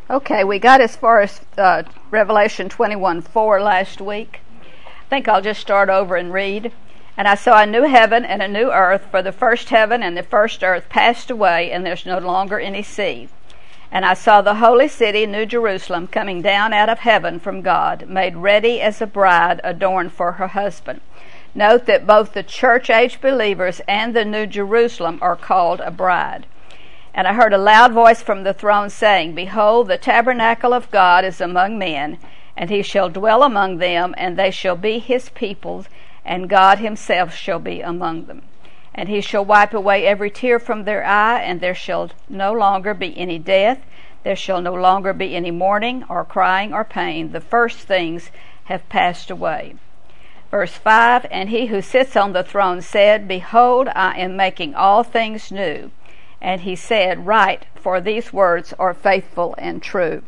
Okay, we got as far as Revelation 21:4 last week. I think I'll just start over and read. And I saw a new heaven and a new earth, for the first heaven and the first earth passed away, and there's no longer any sea. And I saw the holy city, New Jerusalem, coming down out of heaven from God, made ready as a bride adorned for her husband. Note that both the church-age believers and the New Jerusalem are called a bride. And I heard a loud voice from the throne saying, Behold, the tabernacle of God is among men, and he shall dwell among them, and they shall be his people, and God himself shall be among them. And he shall wipe away every tear from their eye, and there shall no longer be any death. There shall no longer be any mourning, or crying, or pain. The first things have passed away. Verse 5, And he who sits on the throne said, Behold, I am making all things new. And he said, Write, for these words are faithful and true.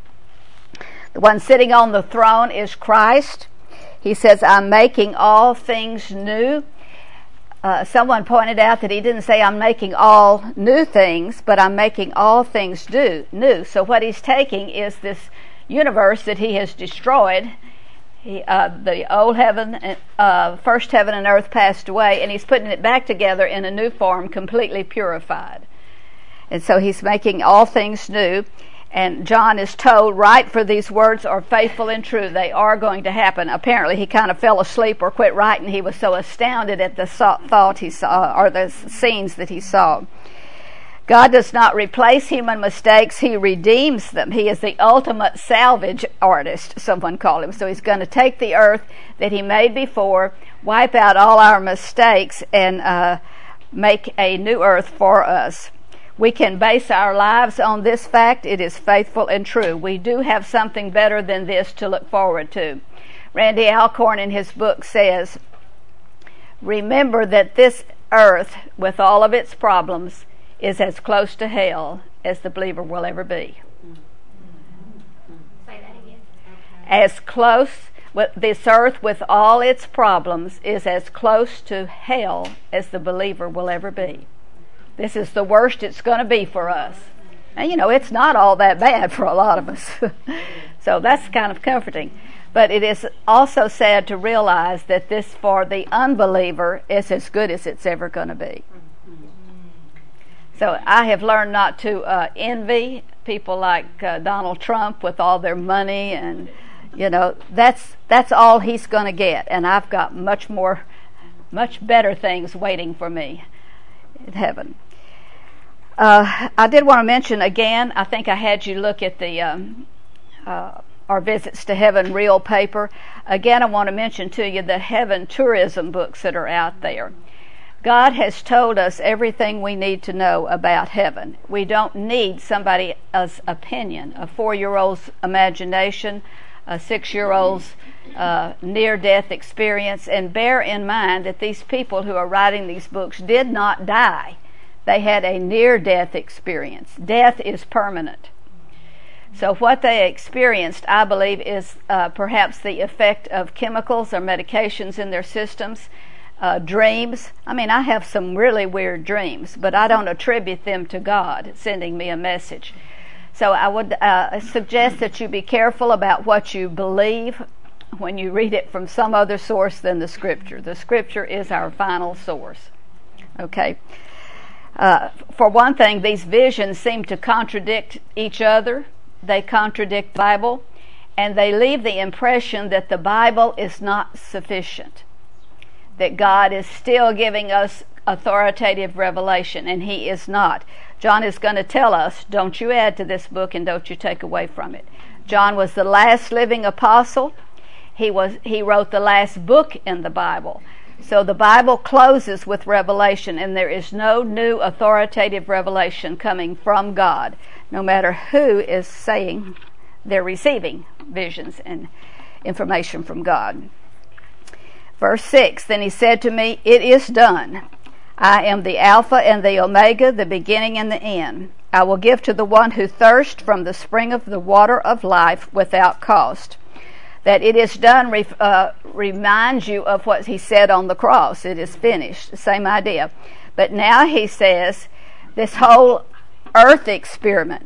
The one sitting on the throne is Christ. He says, I'm making all things new. Someone pointed out that he didn't say I'm making all new things, but I'm making all things new. So what he's taking is this universe that he has destroyed. The old heaven, first heaven and earth passed away, and he's putting it back together in a new form, completely purified. And so he's making all things new. And John is told, Write, for these words are faithful and true. They are going to happen. Apparently he kind of fell asleep or quit writing. He was so astounded at the thought he saw, or the scenes that he saw. God does not replace human mistakes. He redeems them. He is the ultimate salvage artist, someone called him. So he's going to take the earth that he made before, wipe out all our mistakes, and make a new earth for us. We can base our lives on this fact. It is faithful and true. We do have something better than this to look forward to. Randy Alcorn in his book says, Remember that this earth, with all of its problems, is as close to hell as the believer will ever be. Say that again. As close, this earth with all its problems is as close to hell as the believer will ever be. This is the worst it's going to be for us. And it's not all that bad for a lot of us. So that's kind of comforting. But it is also sad to realize that this, for the unbeliever, is as good as it's ever going to be. So I have learned not to envy people like Donald Trump with all their money, and that's all he's going to get. And I've got much better things waiting for me in heaven. I did want to mention again, I think I had you look at the our Visits to Heaven real paper. Again, I want to mention to you the heaven tourism books that are out there. God has told us everything we need to know about heaven. We don't need somebody else's opinion, a 4-year-old's imagination, a 6-year-old's near-death experience. And bear in mind that these people who are writing these books did not die. They had a near-death experience. Death is permanent. So what they experienced, I believe, is perhaps the effect of chemicals or medications in their systems, dreams. I mean, I have some really weird dreams, but I don't attribute them to God sending me a message. So I would suggest that you be careful about what you believe when you read it from some other source than the Scripture. The Scripture is our final source. Okay? For one thing, these visions seem to contradict each other. They contradict the Bible, and they leave the impression that the Bible is not sufficient, that God is still giving us authoritative revelation, and He is not. John is going to tell us, don't you add to this book and don't you take away from it. John was the last living apostle. He wrote the last book in the Bible. So the Bible closes with revelation, and there is no new authoritative revelation coming from God, no matter who is saying they're receiving visions and information from God. Verse 6, Then he said to me, It is done. I am the Alpha and the Omega, the beginning and the end. I will give to the one who thirsts from the spring of the water of life without cost. That it is done reminds you of what he said on the cross. It is finished. Same idea. But now he says this whole earth experiment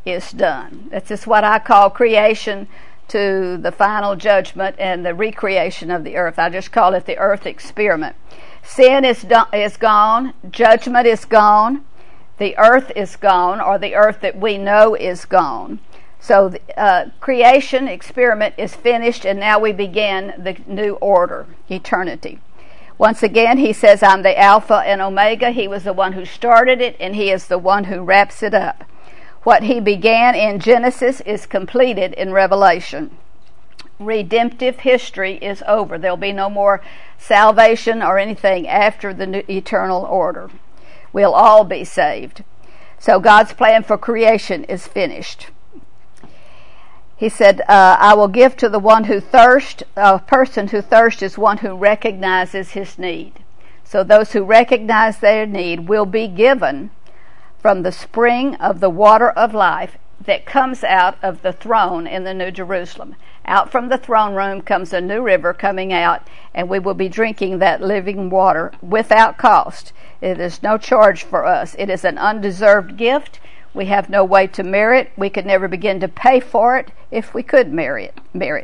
is done. This is what I call creation to the final judgment and the recreation of the earth. I just call it the earth experiment. Sin is gone. Judgment is gone. The earth is gone, or the earth that we know is gone. So the creation experiment is finished, and now we begin the new order, eternity. Once again, he says, I'm the Alpha and Omega. He was the one who started it, and he is the one who wraps it up. What he began in Genesis is completed in Revelation. Redemptive history is over. There'll be no more salvation or anything after the new eternal order. We'll all be saved. So God's plan for creation is finished. He said, I will give to the one who thirsts. A person who thirsts is one who recognizes his need. So those who recognize their need will be given from the spring of the water of life that comes out of the throne in the New Jerusalem. Out from the throne room comes a new river coming out, and we will be drinking that living water without cost. It is no charge for us. It is an undeserved gift. We have no way to merit. We could never begin to pay for it if we could merit.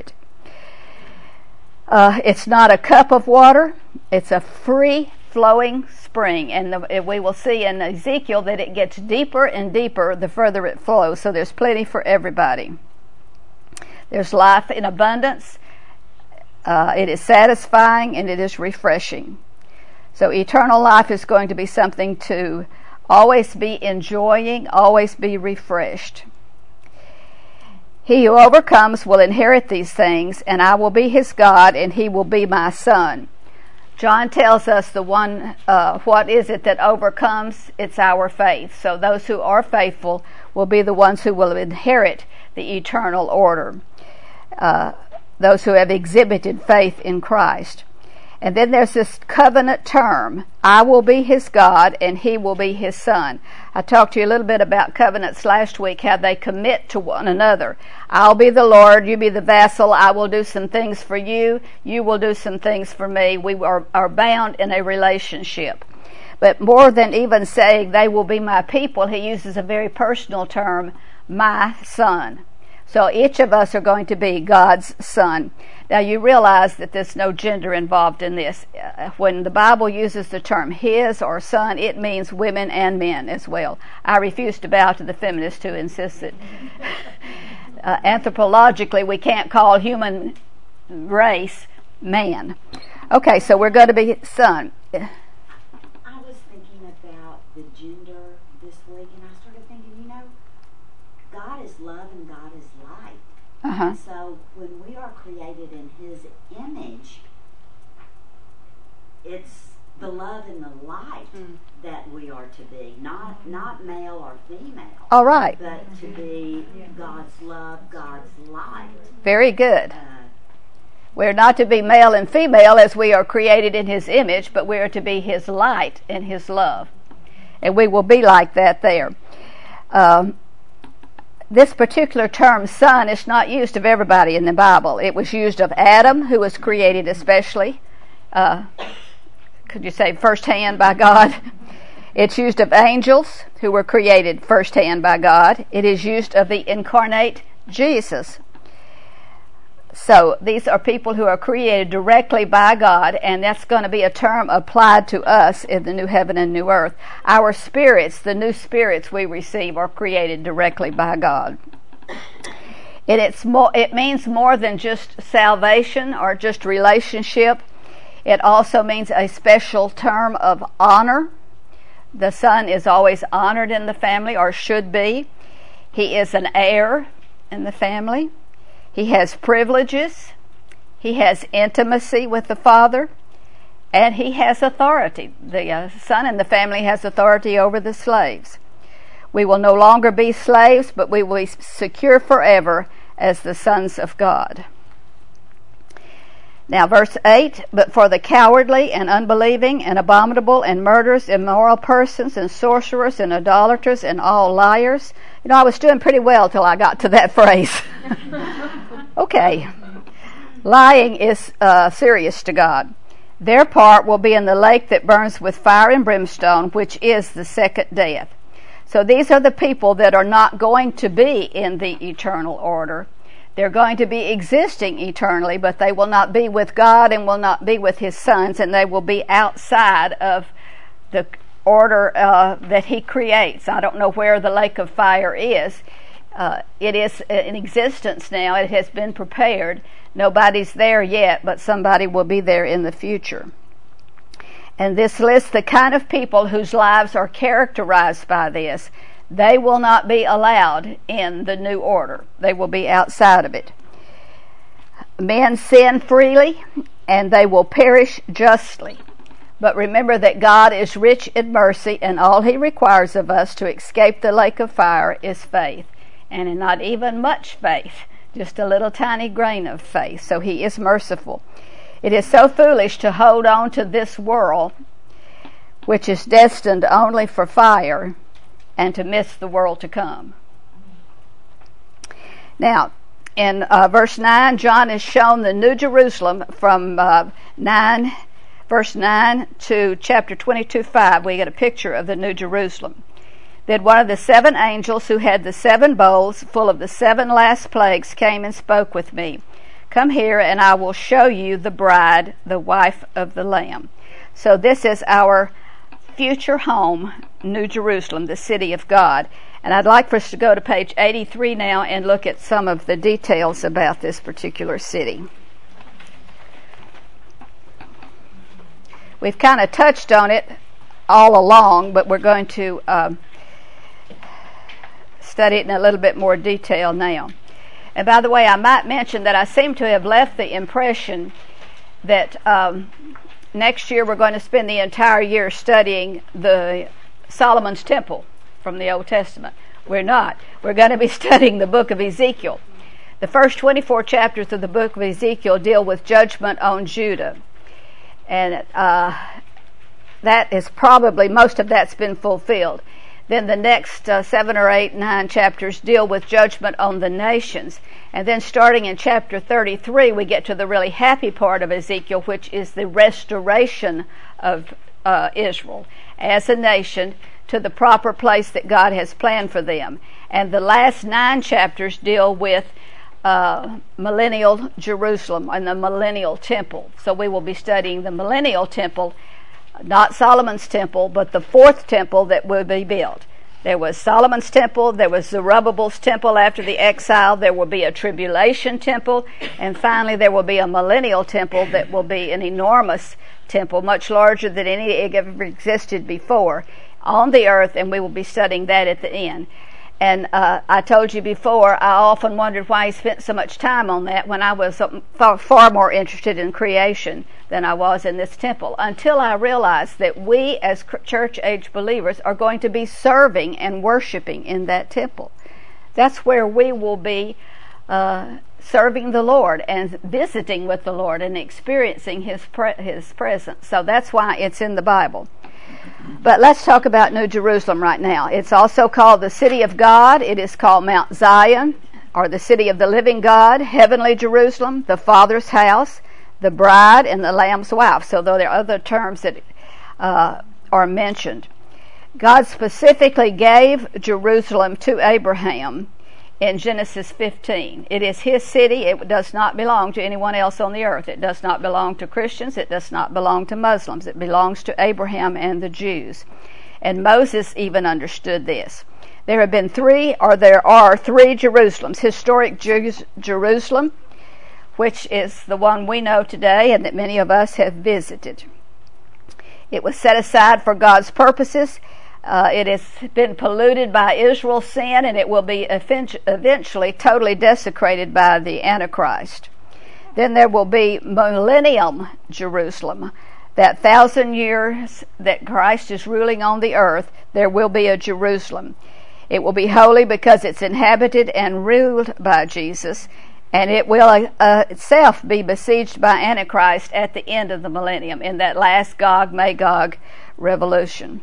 It's not a cup of water. It's a free-flowing spring. And we will see in Ezekiel that it gets deeper and deeper the further it flows. So there's plenty for everybody. There's life in abundance. It is satisfying and it is refreshing. So eternal life is going to be something to always be enjoying, always be refreshed. He who overcomes will inherit these things, and I will be his God, and he will be my son. John tells us the one, what is it that overcomes? It's our faith. So those who are faithful will be the ones who will inherit the eternal order. Those who have exhibited faith in Christ. And then there's this covenant term. I will be his God and he will be his son. I talked to you a little bit about covenants last week, how they commit to one another. I'll be the Lord, you be the vassal. I will do some things for you. You will do some things for me. We are bound in a relationship. But more than even saying they will be my people, he uses a very personal term, my son. So each of us are going to be God's son. Now you realize that there's no gender involved in this. When the Bible uses the term his or son, it means women and men as well. I refuse to bow to the feminists who insist that anthropologically we can't call human race man. Okay, so we're going to be son. I was thinking about the gender this week, and I started thinking, God is love and God is light. Uh-huh. So when we are created in his image, it's the love and the light that we are to be, not male or female. All right. But to be God's love, God's light. Very good. We're not to be male and female as we are created in his image, but we are to be his light and his love. And we will be like that there. This particular term, son, is not used of everybody in the Bible. It was used of Adam, who was created especially, could you say firsthand by God? It's used of angels, who were created firsthand by God. It is used of the incarnate Jesus. So these are people who are created directly by God, and that's going to be a term applied to us in the new heaven and new earth. Our spirits, the new spirits we receive, are created directly by God. It means more than just salvation or just relationship. It also means a special term of honor. The son is always honored in the family, or should be. He is an heir in the family. He has privileges, he has intimacy with the father, and he has authority. The son in the family has authority over the slaves. We will no longer be slaves, but we will be secure forever as the sons of God. Now verse 8, but for the cowardly and unbelieving and abominable and murderers, immoral persons and sorcerers and idolaters and all liars. I was doing pretty well till I got to that phrase. Okay. Lying is serious to God. Their part will be in the lake that burns with fire and brimstone, which is the second death. So these are the people that are not going to be in the eternal order. They're going to be existing eternally, but they will not be with God and will not be with His sons, and they will be outside of the order that He creates. I don't know where the lake of fire is. It is in existence now. It has been prepared. Nobody's there yet, but somebody will be there in the future. And this lists the kind of people whose lives are characterized by this. They will not be allowed in the new order. They will be outside of it. Men sin freely, and they will perish justly. But remember that God is rich in mercy, and all He requires of us to escape the lake of fire is faith. And not even much faith, just a little tiny grain of faith. So He is merciful. It is so foolish to hold on to this world, which is destined only for fire, and to miss the world to come. Now, in verse 9, John is shown the New Jerusalem from verse 9 to chapter 22:5. We get a picture of the New Jerusalem. Then one of the 7 angels who had the 7 bowls full of the 7 last plagues came and spoke with me. Come here, and I will show you the bride, the wife of the Lamb. So this is our future home, New Jerusalem, the city of God. And I'd like for us to go to page 83 now and look at some of the details about this particular city. We've kind of touched on it all along, but we're going to study it in a little bit more detail now. And by the way, I might mention that I seem to have left the impression that next year we're going to spend the entire year studying the Solomon's Temple from the Old Testament. We're not. We're going to be studying the book of Ezekiel. The first 24 chapters of the book of Ezekiel deal with judgment on Judah. And that is probably, most of that's been fulfilled. Then the next 7 or 8, 9 chapters deal with judgment on the nations. And then starting in chapter 33, we get to the really happy part of Ezekiel, which is the restoration of Israel as a nation to the proper place that God has planned for them. And the last 9 chapters deal with millennial Jerusalem and the millennial temple. So we will be studying the millennial temple, not Solomon's temple, but the 4th temple that will be built. There was Solomon's temple, there was Zerubbabel's temple after the exile, there will be a tribulation temple, and finally there will be a millennial temple that will be an enormous temple, much larger than any ever existed before on the earth, and we will be studying that at the end. And I told you before, I often wondered why he spent so much time on that when I was far more interested in creation than I was in this temple, until I realized that we as church-age believers are going to be serving and worshiping in that temple. That's where we will be serving the Lord and visiting with the Lord and experiencing His presence. So that's why it's in the Bible. But let's talk about New Jerusalem right now. It's also called the City of God. It is called Mount Zion, or the City of the Living God, Heavenly Jerusalem, the Father's house, the bride, and the Lamb's wife. So though there are other terms that are mentioned. God specifically gave Jerusalem to Abraham in Genesis 15. It is His city. It does not belong to anyone else on the earth. It does not belong to Christians. It does not belong to Muslims. It belongs to Abraham and the Jews. And Moses even understood this. There are 3 Jerusalems. Historic Jerusalem, which is the one we know today and that many of us have visited. It was set aside for God's purposes. It has been polluted by Israel's sin, and it will be eventually totally desecrated by the Antichrist. Then there will be Millennium Jerusalem. That 1,000 years that Christ is ruling on the earth, there will be a Jerusalem. It will be holy because it's inhabited and ruled by Jesus, and it will itself be besieged by Antichrist at the end of the millennium, in that last Gog-Magog revolution.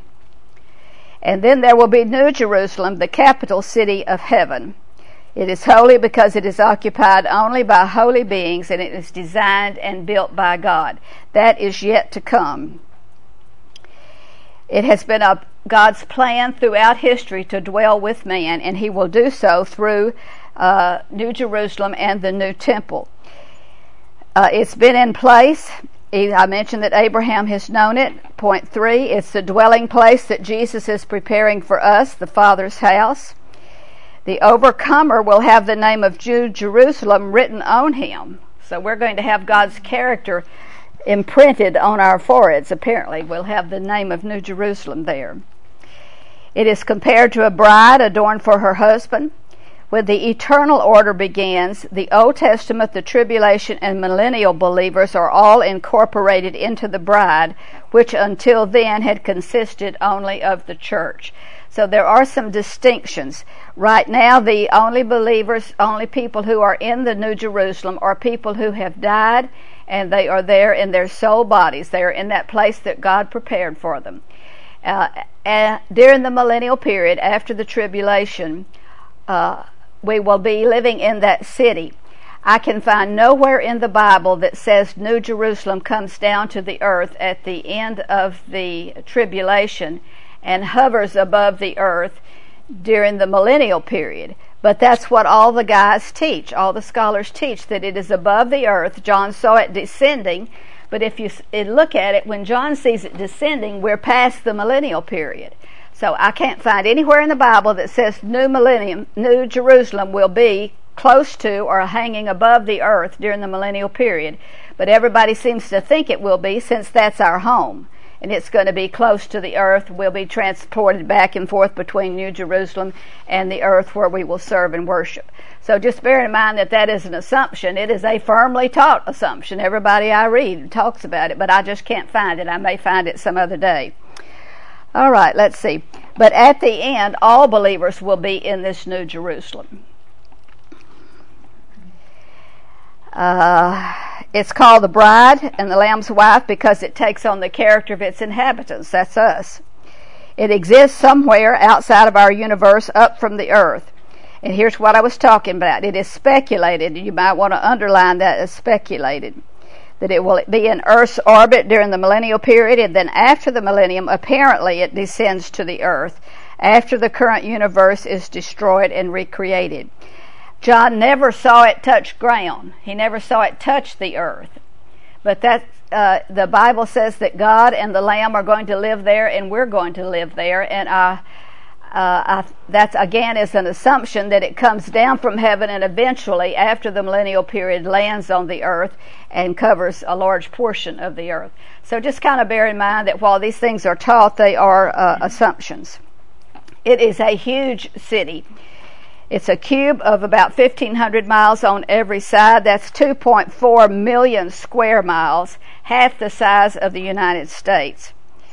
And then there will be New Jerusalem, the capital city of heaven. It is holy because it is occupied only by holy beings, and it is designed and built by God. That is yet to come. It has been God's plan throughout history to dwell with man, and he will do so through New Jerusalem and the new temple. It's been in place. I mentioned that Abraham has known it. Point 3, it's the dwelling place that Jesus is preparing for us, the Father's house. The overcomer will have the name of Jerusalem written on him. So we're going to have God's character imprinted on our foreheads, apparently. We'll have the name of New Jerusalem there. It is compared to a bride adorned for her husband. When the eternal order begins, the Old Testament, the tribulation, and millennial believers are all incorporated into the bride, which until then had consisted only of the church. So there are some distinctions. Right now, the only believers, only people who are in the New Jerusalem are people who have died, and they are there in their soul bodies. They are in that place that God prepared for them. During the millennial period, after the tribulation, we will be living in that city. I can find nowhere in the Bible that says New Jerusalem comes down to the earth at the end of the tribulation and hovers above the earth during the millennial period. But that's what all the guys teach, all the scholars teach, that it is above the earth. John saw it descending, but if you look at it, when John sees it descending, we're past the millennial period. So I can't find anywhere in the Bible that says New Jerusalem will be close to or hanging above the earth during the millennial period. But everybody seems to think it will be, since that's our home. And it's going to be close to the earth. We'll be transported back and forth between New Jerusalem and the earth where we will serve and worship. So just bear in mind that that is an assumption. It is a firmly taught assumption. Everybody I read talks about it, but I just can't find it. I may find it some other day. All right, let's see. But at the end, all believers will be in this New Jerusalem. It's called the bride and the Lamb's wife because it takes on the character of its inhabitants. That's us. It exists somewhere outside of our universe, up from the earth. And here's what I was talking about. It is speculated, you might want to underline that as speculated, that it will be in Earth's orbit during the millennial period, and then after the millennium, apparently it descends to the earth after the current universe is destroyed and recreated. John never saw it touch ground. He never saw it touch the earth. But the Bible says that God and the Lamb are going to live there, and we're going to live there. And that, again, is an assumption that it comes down from heaven and eventually, after the millennial period, lands on the earth and covers a large portion of the earth. So just kind of bear in mind that while these things are taught, they are assumptions. It is a huge city. It's a cube of about 1,500 miles on every side. That's 2.4 million square miles, half the size of the United States.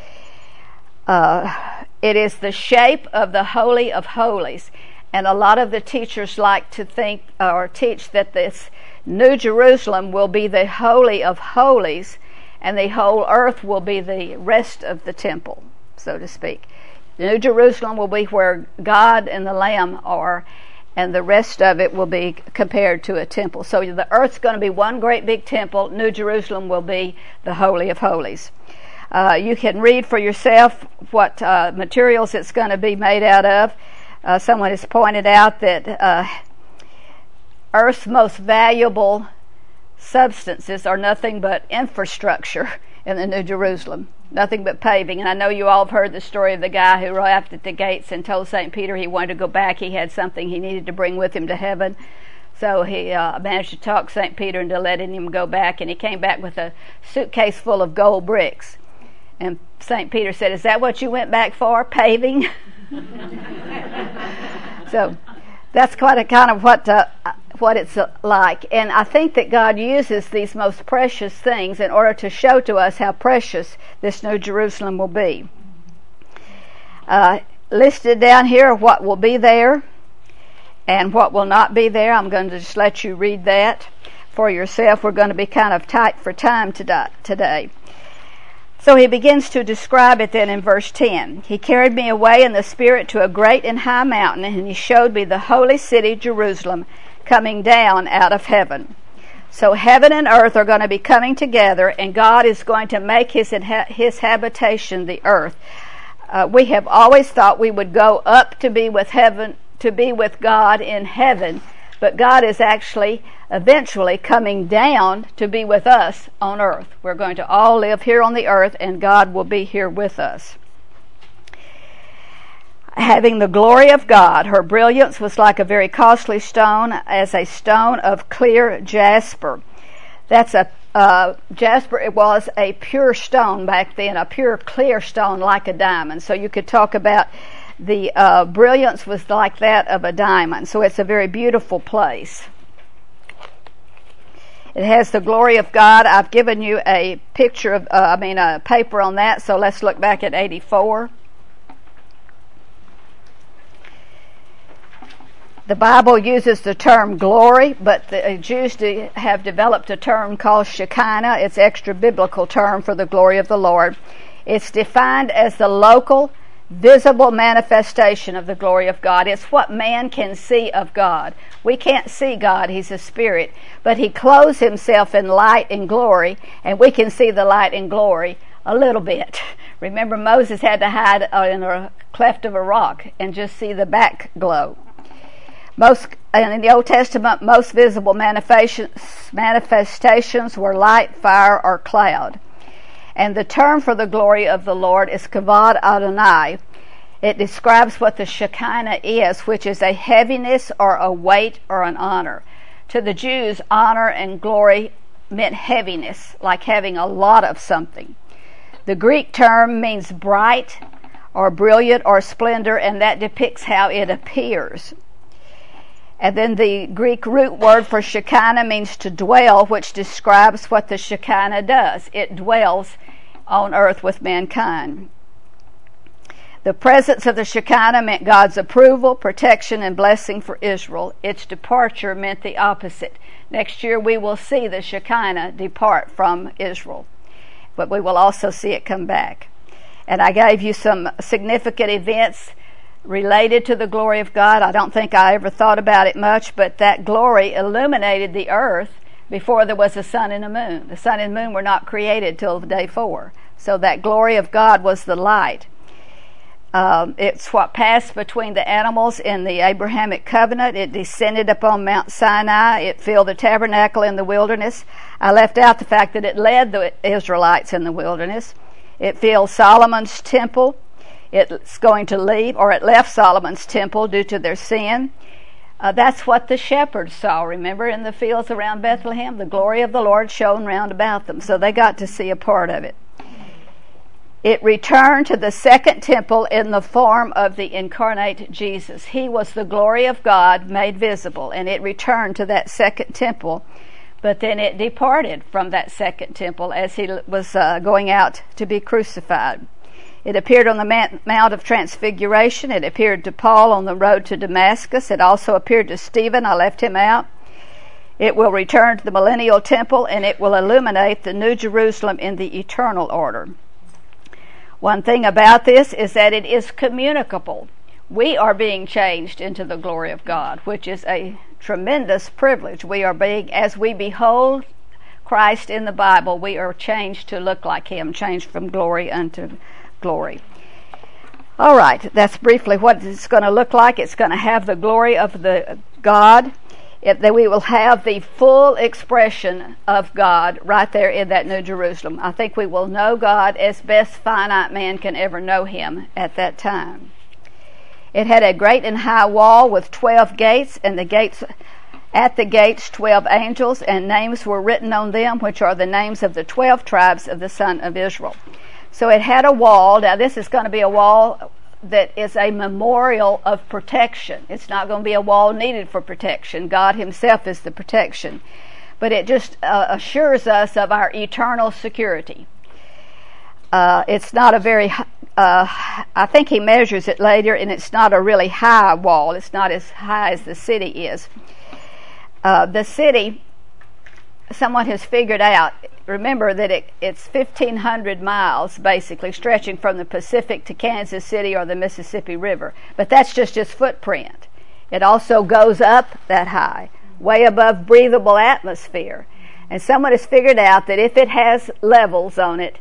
It is the shape of the Holy of Holies. And a lot of the teachers like to think or teach that this New Jerusalem will be the Holy of Holies, and the whole earth will be the rest of the temple, so to speak. The New Jerusalem will be where God and the Lamb are, and the rest of it will be compared to a temple. So the earth's going to be one great big temple. New Jerusalem will be the Holy of Holies. You can read for yourself what materials it's going to be made out of. Someone has pointed out that Earth's most valuable substances are nothing but infrastructure in the New Jerusalem. Nothing but paving. And I know you all have heard the story of the guy who arrived at the gates and told St. Peter he wanted to go back. He had something he needed to bring with him to heaven. So he managed to talk St. Peter into letting him go back, and he came back with a suitcase full of gold bricks. And St. Peter said, "Is that what you went back for, paving?" So that's quite a kind of what it's like. And I think that God uses these most precious things in order to show to us how precious this New Jerusalem will be. Listed down here are what will be there and what will not be there. I'm going to just let you read that for yourself. We're going to be kind of tight for time today. So he begins to describe it then in verse 10. He carried me away in the Spirit to a great and high mountain, and he showed me the holy city, Jerusalem, coming down out of heaven. So heaven and earth are going to be coming together, and God is going to make his habitation the earth. We have always thought we would go up to be with heaven, to be with God in heaven, but God is actually eventually coming down to be with us on earth. We're going to all live here on the earth, and God will be here with us. Having the glory of God, her brilliance was like a very costly stone, as a stone of clear jasper. That's a jasper. It was a pure stone back then, a pure clear stone like a diamond. So you could talk about the brilliance was like that of a diamond. So it's a very beautiful place. It has the glory of God. I've given you a picture of, a paper on that. So let's look back at 84. The Bible uses the term glory, but the Jews have developed a term called Shekinah. It's an extra biblical term for the glory of the Lord. It's defined as the local, visible manifestation of the glory of God. It's what man can see of God. We can't see God. He's a spirit. But he clothes himself in light and glory, and we can see the light and glory a little bit. Remember, Moses had to hide in a cleft of a rock and just see the back glow. In the Old Testament, most visible manifestations were light, fire, or cloud. And the term for the glory of the Lord is Kavod Adonai. It describes what the Shekinah is, which is a heaviness or a weight or an honor. To the Jews, honor and glory meant heaviness, like having a lot of something. The Greek term means bright or brilliant or splendor, and that depicts how it appears. And then the Greek root word for Shekinah means to dwell, which describes what the Shekinah does. It dwells on earth with mankind. The presence of the Shekinah meant God's approval, protection, and blessing for Israel. Its departure meant the opposite. Next year we will see the Shekinah depart from Israel, but we will also see it come back. And I gave you some significant events related to the glory of God. I don't think I ever thought about it much, but that glory illuminated the earth before there was a sun and a moon. The sun and moon were not created till day 4. So that glory of God was the light. It's what passed between the animals in the Abrahamic covenant. It descended upon Mount Sinai. It filled the tabernacle in the wilderness. I left out the fact that it led the Israelites in the wilderness. It filled Solomon's temple. It's going to leave, or it left Solomon's temple due to their sin. That's what the shepherds saw. Remember, in the fields around Bethlehem, the glory of the Lord shone round about them. So they got to see a part of it. It returned to the second temple in the form of the incarnate Jesus. He was the glory of God made visible, and it returned to that second temple. But then it departed from that second temple as he was going out to be crucified. It appeared on the Mount of Transfiguration. It appeared to Paul on the road to Damascus. It also appeared to Stephen. I left him out. It will return to the millennial temple, and it will illuminate the New Jerusalem in the eternal order. One thing about this is that it is communicable. We are being changed into the glory of God, which is a tremendous privilege. We are being, as we behold Christ in the Bible, we are changed to look like Him, changed from glory unto glory. All right, that's briefly what it's going to look like. It's going to have the glory of the God. That we will have the full expression of God right there in that New Jerusalem. I think we will know God as best finite man can ever know Him at that time. It had a great and high wall with 12 gates, and at the gates 12 angels, and names were written on them, which are the names of the 12 tribes of the son of Israel. So it had a wall. Now this is going to be a wall that is a memorial of protection. It's not going to be a wall needed for protection. God Himself is the protection. But it just assures us of our eternal security. It's not a very, I think he measures it later, and it's not a really high wall. It's not as high as the city is. The city, someone has figured out, remember that it's 1,500 miles basically stretching from the Pacific to Kansas City or the Mississippi River. But that's just its footprint. It also goes up that high, way above breathable atmosphere. And someone has figured out that if it has levels on it,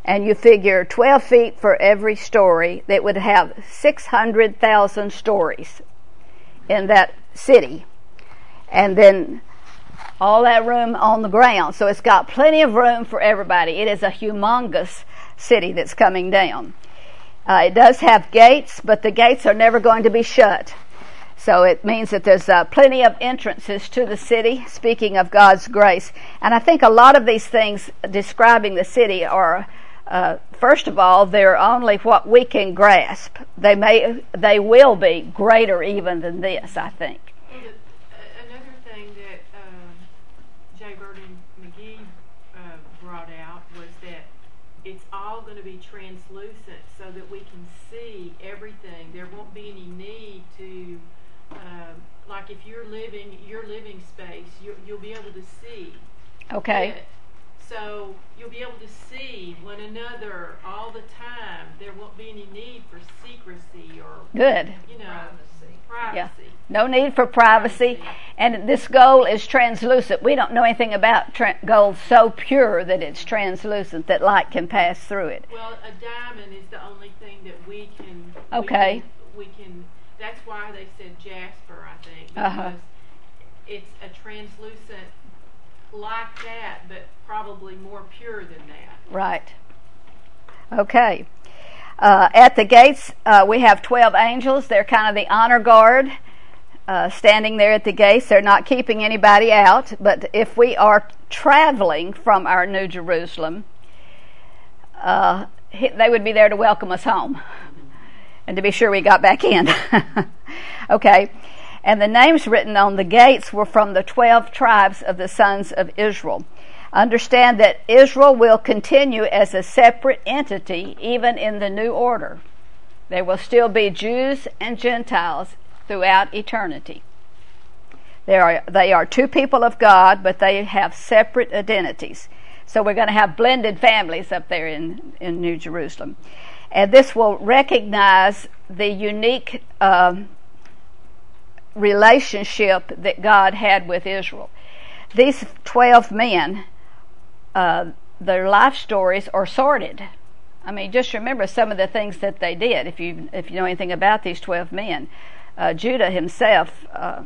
and you figure 12 feet for every story, that would have 600,000 stories in that city. And then all that room on the ground. So it's got plenty of room for everybody. It is a humongous city that's coming down. It does have gates, but the gates are never going to be shut. So it means that there's plenty of entrances to the city, speaking of God's grace. And I think a lot of these things describing the city are, first of all, they're only what we can grasp. They will be greater even than this, I think. Another thing that J. Burton McGee brought out was that it's all going to be translucent so that we can see everything. There won't be any need to, like if you're living your living space, you'll be able to see. Okay. It. So you'll be able to see one another all the time. There won't be any need for secrecy or good. Privacy. Yeah. No need for privacy. And this gold is translucent. We don't know anything about gold so pure that it's translucent, that light can pass through it. Well, a diamond is the only thing that we can. Okay. We can. That's why they said jasper, I think, because it's a translucent like that, but probably more pure than that. Right. Okay. At the gates, we have 12 angels. They're kind of the honor guard standing there at the gates. They're not keeping anybody out, but if we are traveling from our New Jerusalem, they would be there to welcome us home and to be sure we got back in. Okay. And the names written on the gates were from the 12 tribes of the sons of Israel. Understand that Israel will continue as a separate entity even in the new order. There will still be Jews and Gentiles throughout eternity. They are two people of God, but they have separate identities. So we're going to have blended families up there in New Jerusalem. And this will recognize the unique relationship that God had with Israel. These 12 men, their life stories are sorted. I mean, just remember some of the things that they did. If you know anything about these 12 men, Judah himself,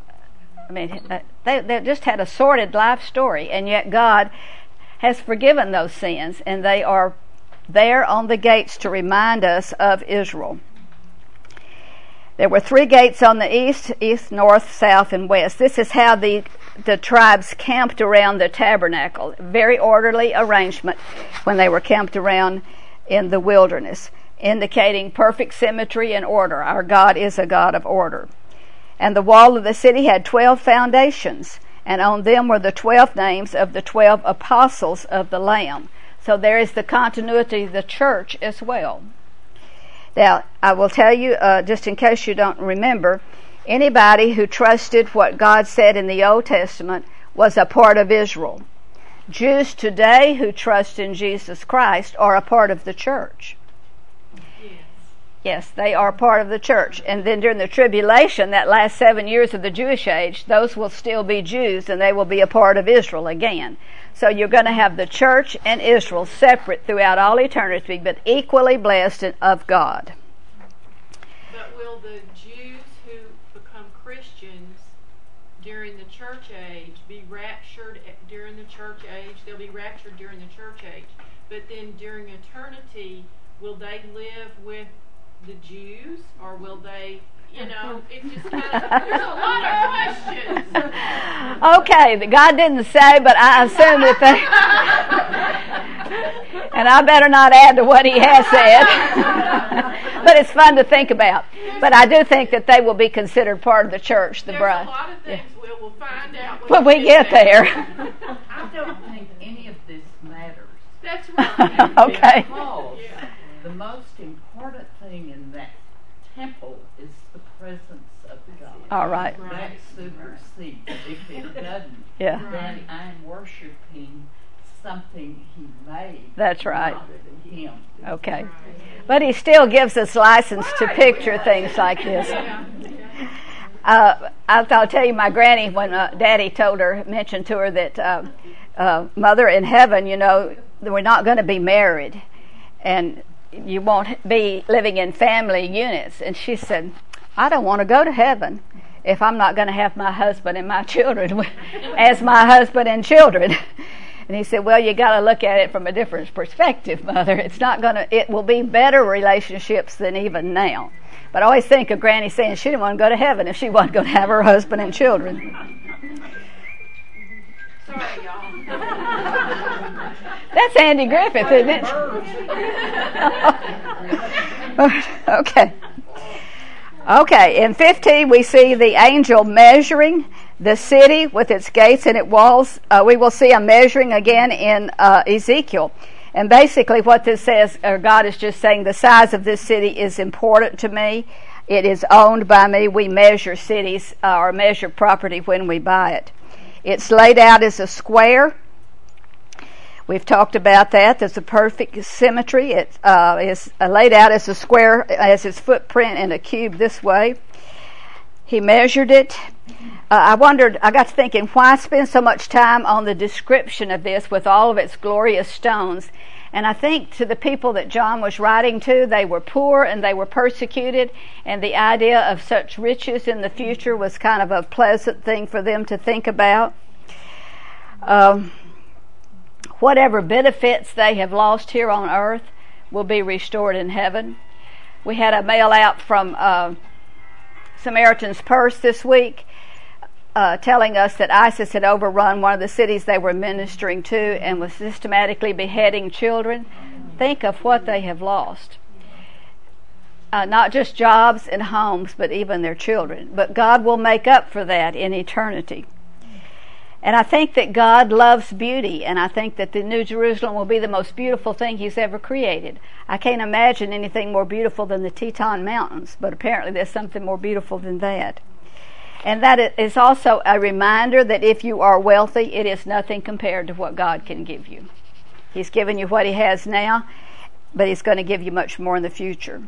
they just had a sordid life story, and yet God has forgiven those sins, and they are there on the gates to remind us of Israel. There were 3 gates on the east, north, south, and west. This is how the tribes camped around the tabernacle. Very orderly arrangement when they were camped around in the wilderness, indicating perfect symmetry and order. Our God is a God of order. And the wall of the city had 12 foundations, and on them were the 12 names of the 12 apostles of the Lamb. So there is the continuity of the church as well. Now, I will tell you, just in case you don't remember, anybody who trusted what God said in the Old Testament was a part of Israel. Jews today who trust in Jesus Christ are a part of the church. Yes, they are part of the church. And then during the tribulation, that last 7 years of the Jewish age, those will still be Jews and they will be a part of Israel again. So you're going to have the church and Israel separate throughout all eternity, but equally blessed of God. But will the Jews who become Christians during the church age be raptured during the church age? They'll be raptured during the church age. But then during eternity, will they live with the Jews, or will they, it's just kind of, there's a lot of questions. Okay, God didn't say, but I assume that they, and I better not add to what he has said, but it's fun to think about. But I do think that they will be considered part of the church, the bride. There's a lot of things we'll find out when we get there. I don't think any of this matters. That's right. Okay. Because the most important thing in that temple is the presence of God. All right. That supersedes. If it doesn't, Yeah. then I'm worshiping something he made. That's right. Not him. Okay. But he still gives us license to picture things like this. I'll tell you, my granny, when Daddy mentioned to her that Mother in heaven, we're not going to be married. and you won't be living in family units. And she said, I don't want to go to heaven if I'm not going to have my husband and my children as my husband and children. And he said, well, you got to look at it from a different perspective, Mother. It will be better relationships than even now. But I always think of Granny saying she didn't want to go to heaven if she wasn't going to have her husband and children. Sorry, y'all. That's Andy Griffith, isn't it? Okay, in 15 we see the angel measuring the city with its gates and its walls. We will see a measuring again in Ezekiel. And basically what this says, or God is just saying, the size of this city is important to me. It is owned by me. We measure cities or measure property when we buy it. It's laid out as a square. We've talked about that. There's a perfect symmetry. It is laid out as a square, as its footprint in a cube this way. He measured it. I got to thinking, why spend so much time on the description of this with all of its glorious stones? And I think to the people that John was writing to, they were poor and they were persecuted, and the idea of such riches in the future was kind of a pleasant thing for them to think about. Whatever benefits they have lost here on earth will be restored in heaven. We had a mail out from Samaritan's Purse this week telling us that ISIS had overrun one of the cities they were ministering to and was systematically beheading children. Think of what they have lost. Not just jobs and homes, but even their children. But God will make up for that in eternity. And I think that God loves beauty, and I think that the New Jerusalem will be the most beautiful thing He's ever created. I can't imagine anything more beautiful than the Teton Mountains, but apparently there's something more beautiful than that. And that is also a reminder that if you are wealthy, it is nothing compared to what God can give you. He's given you what He has now, but He's going to give you much more in the future.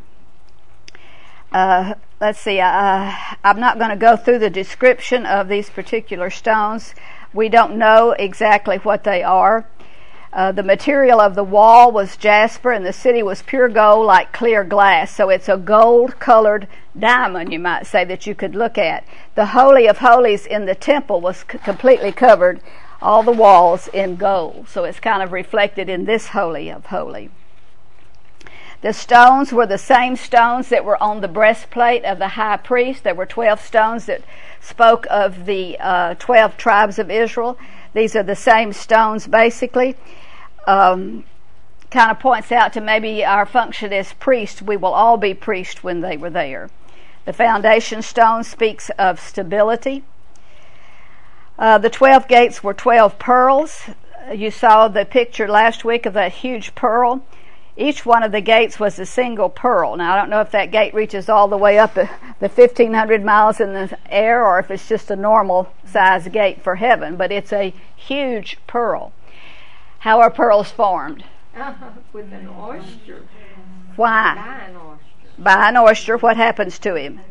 Let's see, I'm not going to go through the description of these particular stones. We don't know exactly what they are. The material of the wall was jasper, and the city was pure gold like clear glass. So it's a gold-colored diamond, you might say, that you could look at. The Holy of Holies in the temple was completely covered, all the walls in gold. So it's kind of reflected in this Holy of Holies. The stones were the same stones that were on the breastplate of the high priest. There were 12 stones that spoke of the 12 tribes of Israel. These are the same stones, basically. Kind of points out to maybe our function as priests. We will all be priests when they were there. The foundation stone speaks of stability. The 12 gates were 12 pearls. You saw the picture last week of that huge pearl. Each one of the gates was a single pearl. Now, I don't know if that gate reaches all the way up the 1,500 miles in the air or if it's just a normal size gate for heaven, but it's a huge pearl. How are pearls formed? With an oyster. Why? By an oyster. By an oyster. What happens to him?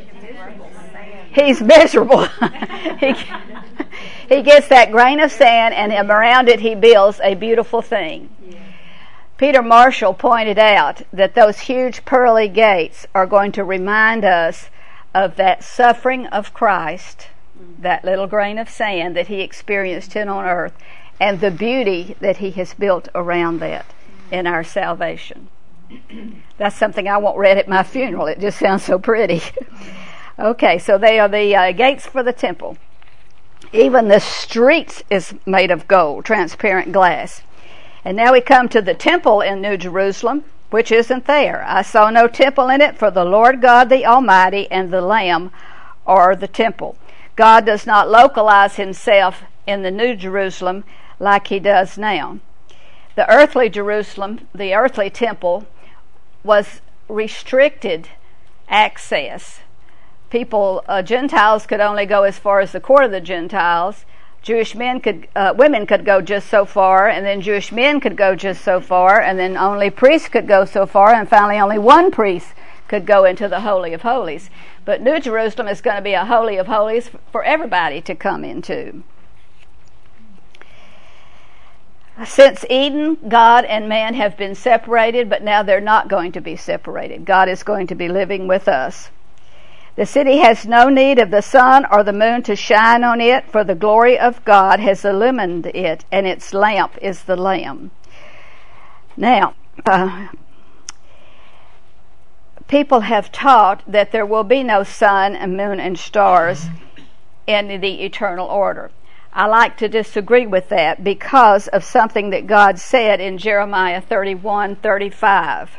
He's miserable. He gets that grain of sand, and around it he builds a beautiful thing. Peter Marshall pointed out that those huge pearly gates are going to remind us of that suffering of Christ, that little grain of sand that He experienced here on earth, and the beauty that He has built around that in our salvation. That's something I want read at my funeral. It just sounds so pretty. Okay, so they are the gates for the temple. Even the streets is made of gold, transparent glass. And now we come to the temple in New Jerusalem, which isn't there. I saw no temple in it, for the Lord God the Almighty and the Lamb are the temple. God does not localize Himself in the New Jerusalem like He does now. The earthly Jerusalem, the earthly temple, was restricted access. Gentiles could only go as far as the court of the Gentiles. Jewish women could go just so far, and then Jewish men could go just so far, and then only priests could go so far, and finally only one priest could go into the Holy of Holies. But New Jerusalem is going to be a Holy of Holies for everybody to come into. Since Eden, God and man have been separated, but now they're not going to be separated. God is going to be living with us. The city has no need of the sun or the moon to shine on it, for the glory of God has illumined it, and its lamp is the Lamb. Now, people have taught that there will be no sun and moon and stars in the eternal order. I like to disagree with that because of something that God said in Jeremiah 31:35.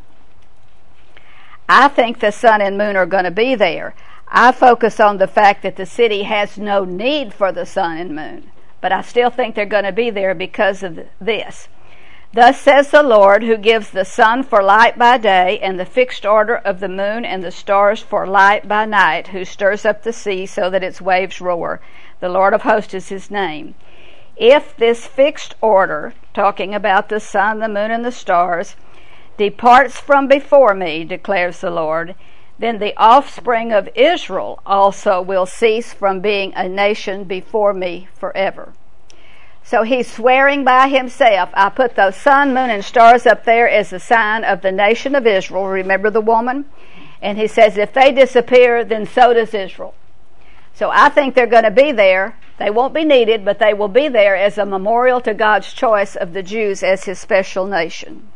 I think the sun and moon are going to be there. I focus on the fact that the city has no need for the sun and moon, but I still think they're going to be there because of this. Thus says the Lord, who gives the sun for light by day, and the fixed order of the moon and the stars for light by night, who stirs up the sea so that its waves roar. The Lord of hosts is his name. If this fixed order, talking about the sun, the moon, and the stars, departs from before me, declares the Lord, then the offspring of Israel also will cease from being a nation before me forever. So he's swearing by himself. I put those sun, moon, and stars up there as a sign of the nation of Israel. Remember the woman? And he says if they disappear, then so does Israel. So I think they're going to be there. They won't be needed, but they will be there as a memorial to God's choice of the Jews as his special nation.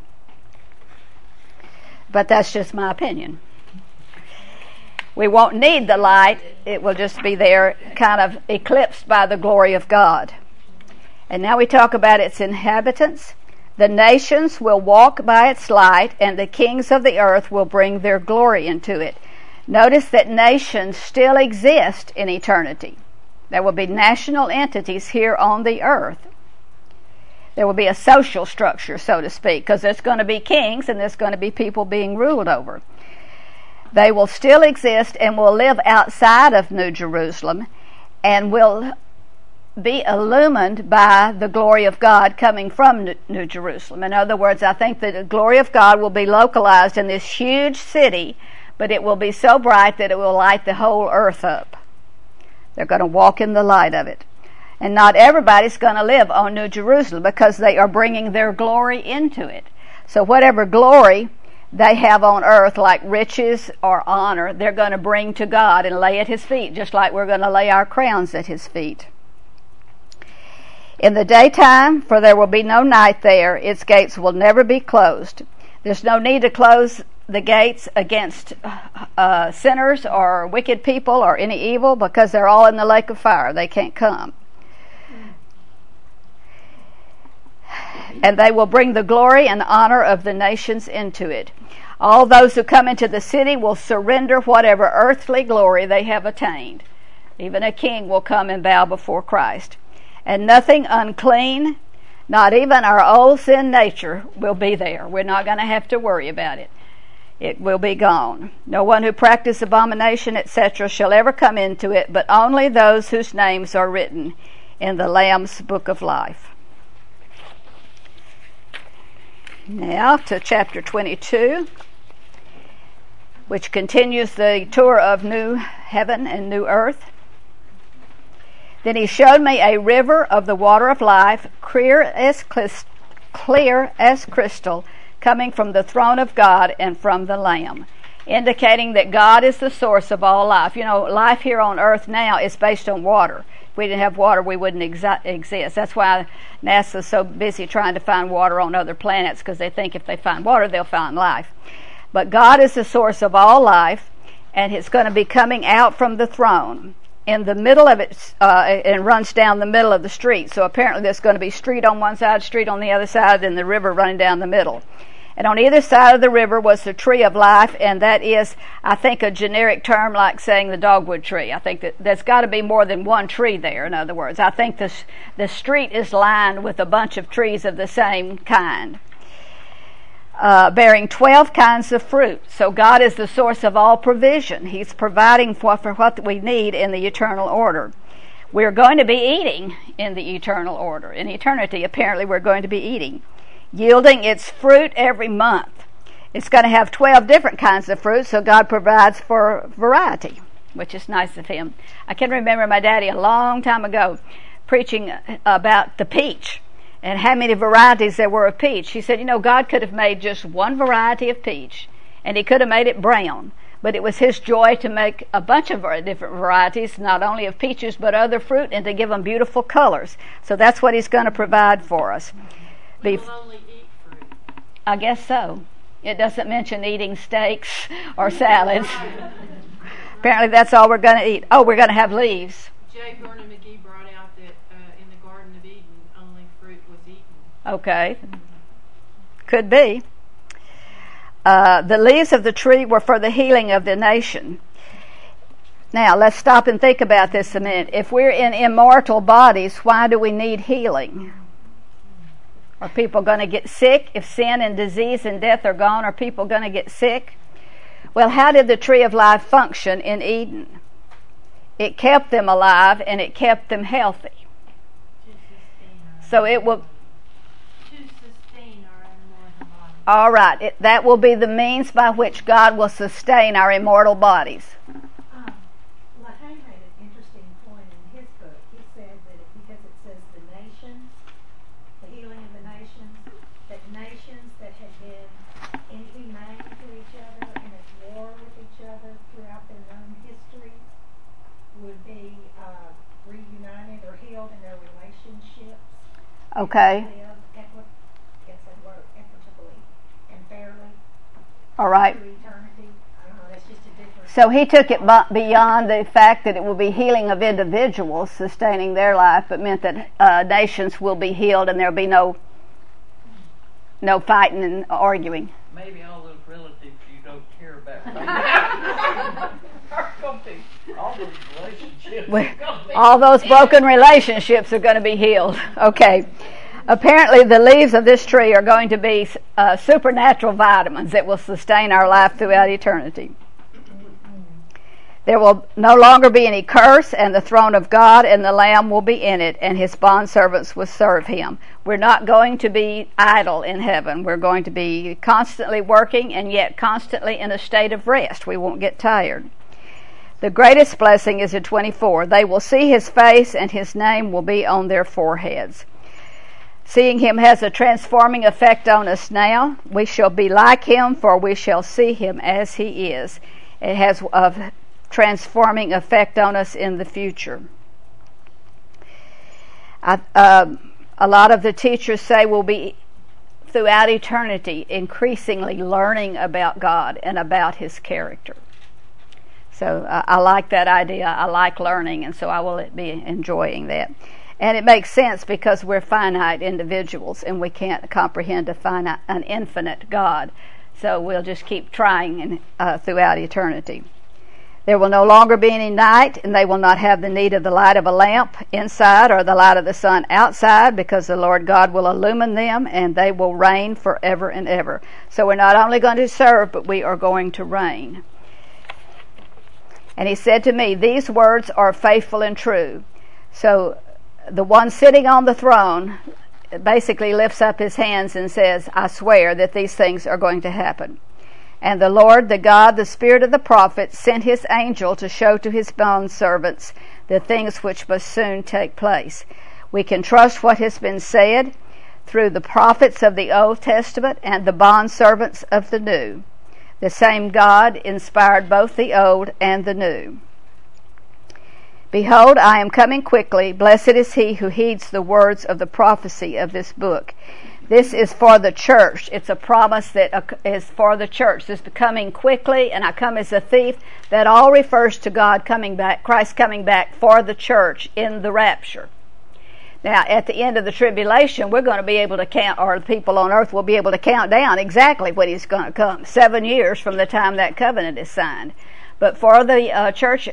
But that's just my opinion. We won't need the light. It will just be there, kind of eclipsed by the glory of God. And now we talk about its inhabitants. The nations will walk by its light, and the kings of the earth will bring their glory into it. Notice that nations still exist in eternity. There will be national entities here on the earth. There will be a social structure, so to speak, because there's going to be kings and there's going to be people being ruled over. They will still exist and will live outside of New Jerusalem and will be illumined by the glory of God coming from New Jerusalem. In other words, I think that the glory of God will be localized in this huge city, but it will be so bright that it will light the whole earth up. They're going to walk in the light of it. And not everybody's going to live on New Jerusalem because they are bringing their glory into it. So whatever glory they have on earth, like riches or honor, they're going to bring to God and lay at his feet, just like we're going to lay our crowns at his feet. In the daytime, for there will be no night there, its gates will never be closed. There's no need to close the gates against sinners or wicked people or any evil, because they're all in the lake of fire. They can't come. And they will bring the glory and honor of the nations into it. All those who come into the city will surrender whatever earthly glory they have attained. Even a king will come and bow before Christ. And nothing unclean, not even our old sin nature, will be there. We're not going to have to worry about it. It will be gone. No one who practices abomination, etc., shall ever come into it, but only those whose names are written in the Lamb's book of life. Now to chapter 22, which continues the tour of new heaven and new earth. Then he showed me a river of the water of life, clear as crystal, coming from the throne of God and from the Lamb, indicating that God is the source of all life. You know, life here on earth now is based on water. If we didn't have water, we wouldn't exist. That's why NASA's so busy trying to find water on other planets, because they think if they find water, they'll find life. But God is the source of all life, and it's going to be coming out from the throne. In the middle of it, and runs down the middle of the street. So apparently there's going to be street on one side, street on the other side, and the river running down the middle. And on either side of the river was the tree of life, and that is, I think, a generic term like saying the dogwood tree. I think that there's got to be more than one tree there, in other words. I think the street is lined with a bunch of trees of the same kind, bearing 12 kinds of fruit. So God is the source of all provision. He's providing for what we need in the eternal order. We're going to be eating in the eternal order. In eternity, apparently, we're going to be eating, yielding its fruit every month. It's going to have 12 different kinds of fruit, so God provides for variety, which is nice of him. I can remember my daddy a long time ago preaching about the peach. and how many varieties there were of peach. He said, God could have made just one variety of peach, and he could have made it brown. But it was his joy to make a bunch of different varieties, not only of peaches, but other fruit, and to give them beautiful colors. So that's what he's going to provide for us. We will only eat fruit. I guess so. It doesn't mention eating steaks or salads. Apparently that's all we're going to eat. Oh, we're going to have leaves. J. Vernon McGee brought out that in the Garden of Eden, only fruit was eaten. Okay. Could be. The leaves of the tree were for the healing of the nation. Now, let's stop and think about this a minute. If we're in immortal bodies, why do we need healing? Are people going to get sick? If sin and disease and death are gone, are people going to get sick? Well, how did the tree of life function in Eden? It kept them alive and it kept them healthy. So it will... All right, that will be the means by which God will sustain our immortal bodies. LaHaye made an interesting point in his book. He said that because it says the nations, the healing of the nations that had been inhumane to each other and at war with each other throughout their own history would be reunited or healed in their relationships. Okay. All right. So he took it beyond the fact that it will be healing of individuals, sustaining their life, but meant that nations will be healed and there'll be no fighting and arguing. Maybe all those relatives you don't care about. All those broken relationships are going to be healed. Okay. Apparently, the leaves of this tree are going to be supernatural vitamins that will sustain our life throughout eternity. There will no longer be any curse, and the throne of God and the Lamb will be in it, and his bondservants will serve him. We're not going to be idle in heaven. We're going to be constantly working and yet constantly in a state of rest. We won't get tired. The greatest blessing is in 24. They will see his face, and his name will be on their foreheads. Seeing him has a transforming effect on us now. We shall be like him, for we shall see him as he is. It has a transforming effect on us in the future. A lot of the teachers say we'll be, throughout eternity, increasingly learning about God and about his character. So I like that idea. I like learning, and so I will be enjoying that. And it makes sense because we're finite individuals and we can't comprehend an infinite God. So we'll just keep trying throughout eternity. There will no longer be any night, and they will not have the need of the light of a lamp inside or the light of the sun outside, because the Lord God will illumine them, and they will reign forever and ever. So we're not only going to serve, but we are going to reign. And he said to me, these words are faithful and true. So the one sitting on the throne basically lifts up his hands and says, I swear that these things are going to happen. And the Lord, the God, the Spirit of the prophets, sent his angel to show to his bondservants the things which must soon take place. We can trust what has been said through the prophets of the Old Testament and the bondservants of the New. The same God inspired both the Old and the New. Behold, I am coming quickly. Blessed is he who heeds the words of the prophecy of this book. This is for the church. It's a promise that is for the church. This coming quickly, and I come as a thief. That all refers to God coming back, Christ coming back for the church in the rapture. Now, at the end of the tribulation, we're going to be able to count, or the people on earth will be able to count down exactly when he's going to come. 7 years from the time that covenant is signed. But for the church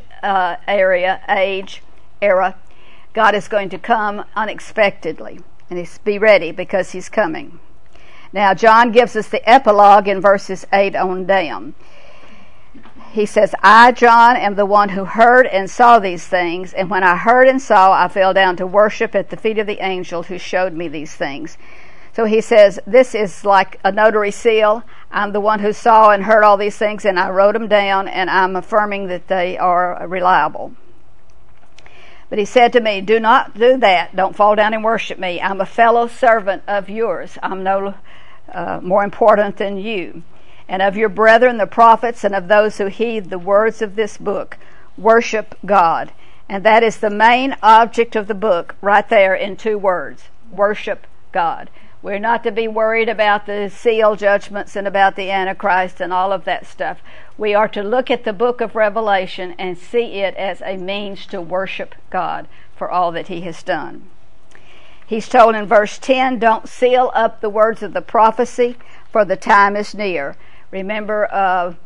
era, God is going to come unexpectedly. And he's be ready because he's coming. Now, John gives us the epilogue in verses 8 on down. He says, I, John, am the one who heard and saw these things. And when I heard and saw, I fell down to worship at the feet of the angel who showed me these things. So he says, this is like a notary seal. I'm the one who saw and heard all these things, and I wrote them down, and I'm affirming that they are reliable. But he said to me, do not do that. Don't fall down and worship me. I'm a fellow servant of yours. I'm no more important than you. And of your brethren, the prophets, and of those who heed the words of this book, worship God. And that is the main object of the book, right there in 2 words. Worship God. We're not to be worried about the seal judgments and about the Antichrist and all of that stuff. We are to look at the book of Revelation and see it as a means to worship God for all that he has done. He's told in verse 10, don't seal up the words of the prophecy, for the time is near. Remember,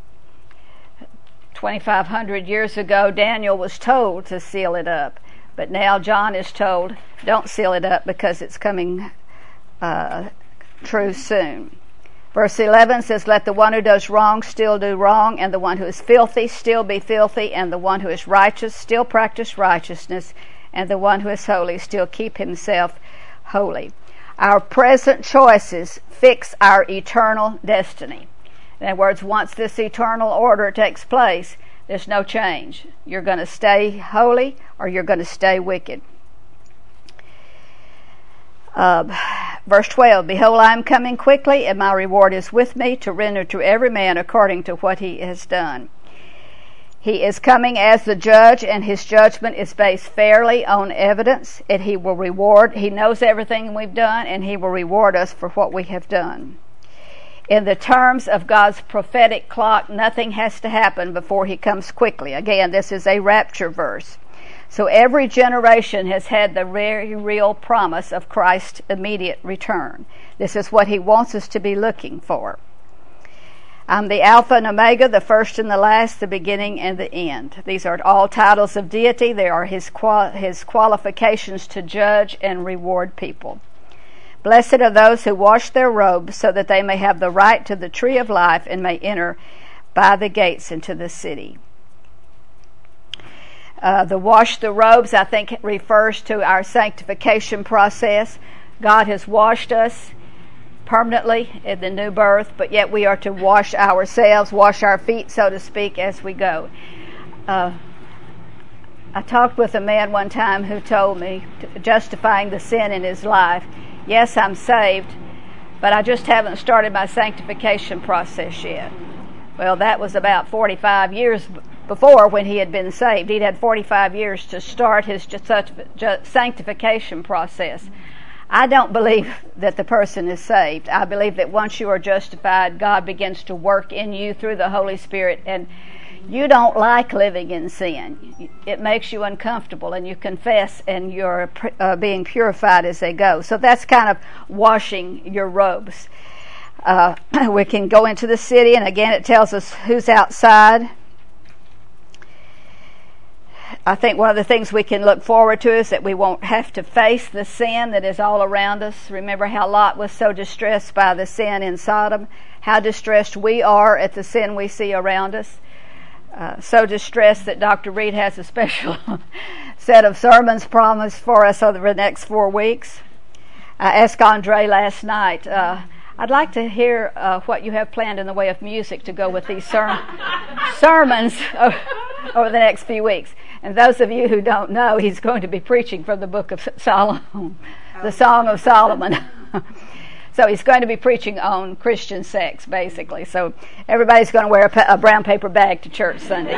2,500 years ago, Daniel was told to seal it up. But now John is told, don't seal it up because it's coming true soon. Verse 11 says, let the one who does wrong still do wrong, and the one who is filthy still be filthy, and the one who is righteous still practice righteousness, and the one who is holy still keep himself holy. Our present choices fix our eternal destiny. In other words, once this eternal order takes place, there's no change. You're going to stay holy or you're going to stay wicked. Verse 12, behold, I am coming quickly, and my reward is with me to render to every man according to what he has done. He is coming as the judge, and his judgment is based fairly on evidence, and he will reward. He knows everything we've done, and he will reward us for what we have done. In the terms of God's prophetic clock, nothing has to happen before he comes quickly. Again, this is a rapture verse. So every generation has had the very real promise of Christ's immediate return. This is what he wants us to be looking for. I'm the Alpha and Omega, the first and the last, the beginning and the end. These are all titles of deity. They are his qualifications to judge and reward people. Blessed are those who wash their robes so that they may have the right to the tree of life and may enter by the gates into the city. The wash the robes, I think, refers to our sanctification process. God has washed us permanently in the new birth, but yet we are to wash ourselves, wash our feet, so to speak, as we go. I talked with a man one time who told me, justifying the sin in his life, yes, I'm saved, but I just haven't started my sanctification process yet. Well, that was about 45 years before when he had been saved. He'd had 45 years to start his sanctification process. I don't believe that the person is saved. I believe that once you are justified, God begins to work in you through the Holy Spirit, and you don't like living in sin. It makes you uncomfortable, and you confess, and you're being purified as they go. So that's kind of washing your robes. We can go into the city, and again it tells us who's outside. I think one of the things we can look forward to is that we won't have to face the sin that is all around us. Remember how Lot was so distressed by the sin in Sodom, how distressed we are at the sin we see around us. So distressed that Dr. Reed has a special set of sermons promised for us over the next 4 weeks. I asked Andre last night, I'd like to hear what you have planned in the way of music to go with these sermons over the next few weeks. And those of you who don't know, he's going to be preaching from the book of Solomon, the Song of Solomon. So he's going to be preaching on Christian sex, basically. So everybody's going to wear a brown paper bag to church Sunday.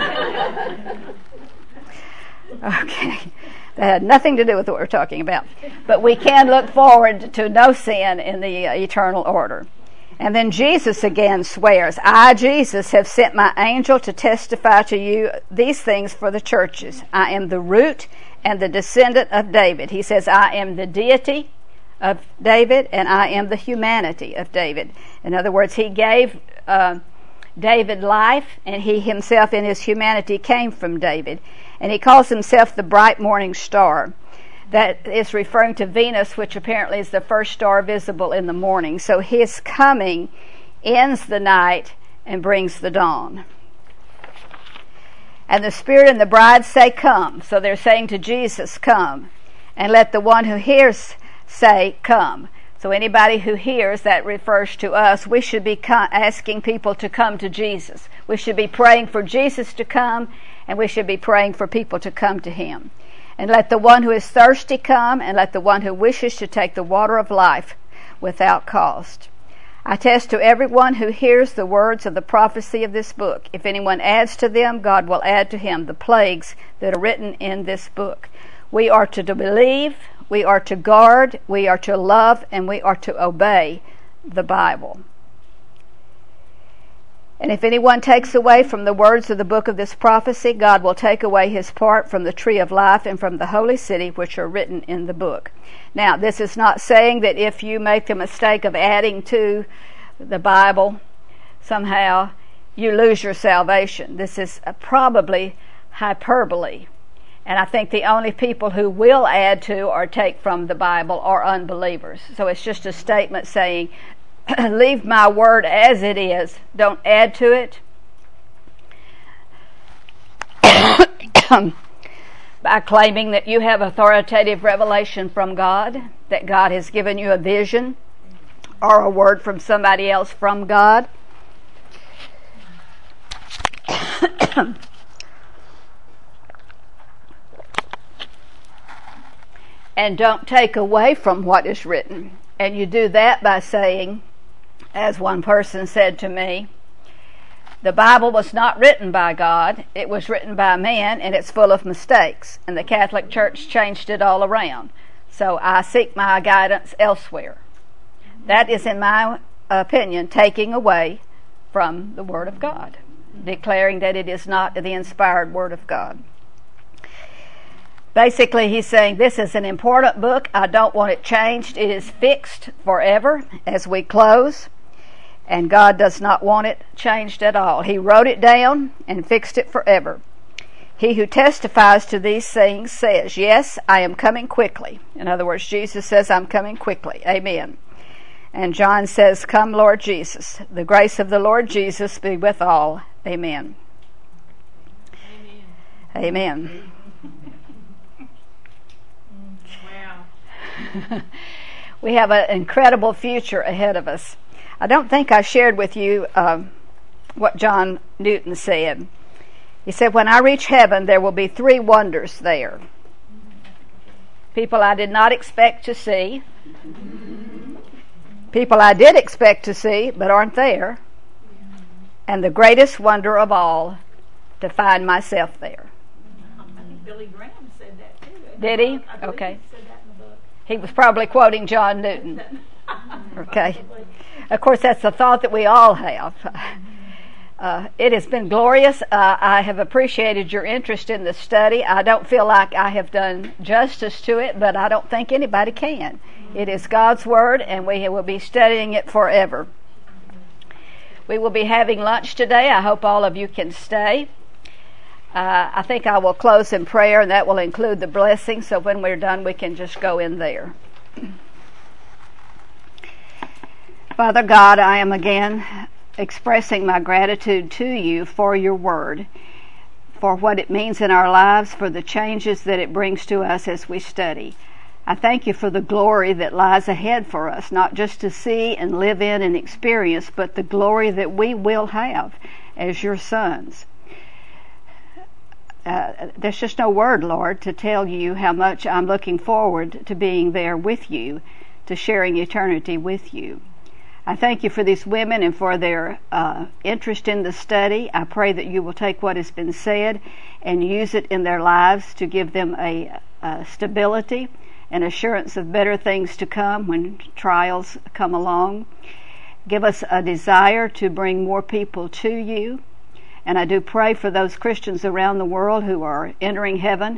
Okay. That had nothing to do with what we're talking about. But we can look forward to no sin in the eternal order. And then Jesus again swears, I, Jesus, have sent my angel to testify to you these things for the churches. I am the root and the descendant of David. He says, I am the deity of David, and I am the humanity of David. In other words, he gave David life, and he himself in his humanity came from David. And he calls himself the bright morning star. That is referring to Venus, which apparently is the first star visible in the morning. So his coming ends the night and brings the dawn. And the Spirit and the bride say, come. So they're saying to Jesus, come. And let the one who hears say, come. So anybody who hears, that refers to us. We should be asking people to come to Jesus. We should be praying for Jesus to come, and we should be praying for people to come to him. And let the one who is thirsty come, and let the one who wishes to take the water of life without cost. I attest to everyone who hears the words of the prophecy of this book. If anyone adds to them, God will add to him the plagues that are written in this book. We are to believe, we are to guard, we are to love, and we are to obey the Bible. And if anyone takes away from the words of the book of this prophecy, God will take away his part from the tree of life and from the holy city which are written in the book. Now, this is not saying that if you make the mistake of adding to the Bible, somehow you lose your salvation. This is probably hyperbole. And I think the only people who will add to or take from the Bible are unbelievers. So it's just a statement saying, leave my word as it is. Don't add to it. By claiming that you have authoritative revelation from God, that God has given you a vision or a word from somebody else from God. And don't take away from what is written. And you do that by saying, as one person said to me, the Bible was not written by God, it was written by man, and it's full of mistakes. And the Catholic Church changed it all around. So I seek my guidance elsewhere. That is, in my opinion, taking away from the Word of God, declaring that it is not the inspired Word of God. Basically, he's saying this is an important book. I don't want it changed. It is fixed forever as we close. And God does not want it changed at all. He wrote it down and fixed it forever. He who testifies to these things says, yes, I am coming quickly. In other words, Jesus says, I'm coming quickly. Amen. And John says, come, Lord Jesus. The grace of the Lord Jesus be with all. Amen. Amen. Wow. We have an incredible future ahead of us. I don't think I shared with you what John Newton said. He said, when I reach heaven, there will be 3 wonders there. People I did not expect to see. People I did expect to see, but aren't there. And the greatest wonder of all, to find myself there. I think Billy Graham said that too. Did he? Okay. He said that in the book. He was probably quoting John Newton. Okay. Of course, that's the thought that we all have. It has been glorious. I have appreciated your interest in the study. I don't feel like I have done justice to it, but I don't think anybody can. It is God's Word, and we will be studying it forever. We will be having lunch today. I hope all of you can stay. I think I will close in prayer, and that will include the blessing, so when we're done, we can just go in there. Father God, I am again expressing my gratitude to you for your word, for what it means in our lives, for the changes that it brings to us as we study. I thank you for the glory that lies ahead for us, not just to see and live in and experience, but the glory that we will have as your sons. There's just no word, Lord, to tell you how much I'm looking forward to being there with you, to sharing eternity with you. I thank you for these women and for their interest in the study. I pray that you will take what has been said and use it in their lives to give them a stability and assurance of better things to come when trials come along. Give us a desire to bring more people to you. And I do pray for those Christians around the world who are entering heaven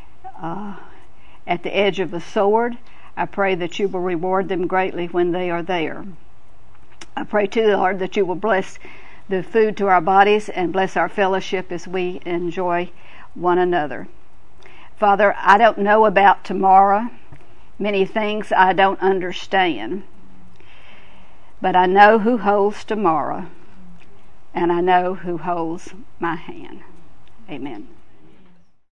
at the edge of a sword. I pray that you will reward them greatly when they are there. I pray too, Lord, that you will bless the food to our bodies and bless our fellowship as we enjoy one another. Father, I don't know about tomorrow. Many things I don't understand. But I know who holds tomorrow, and I know who holds my hand. Amen.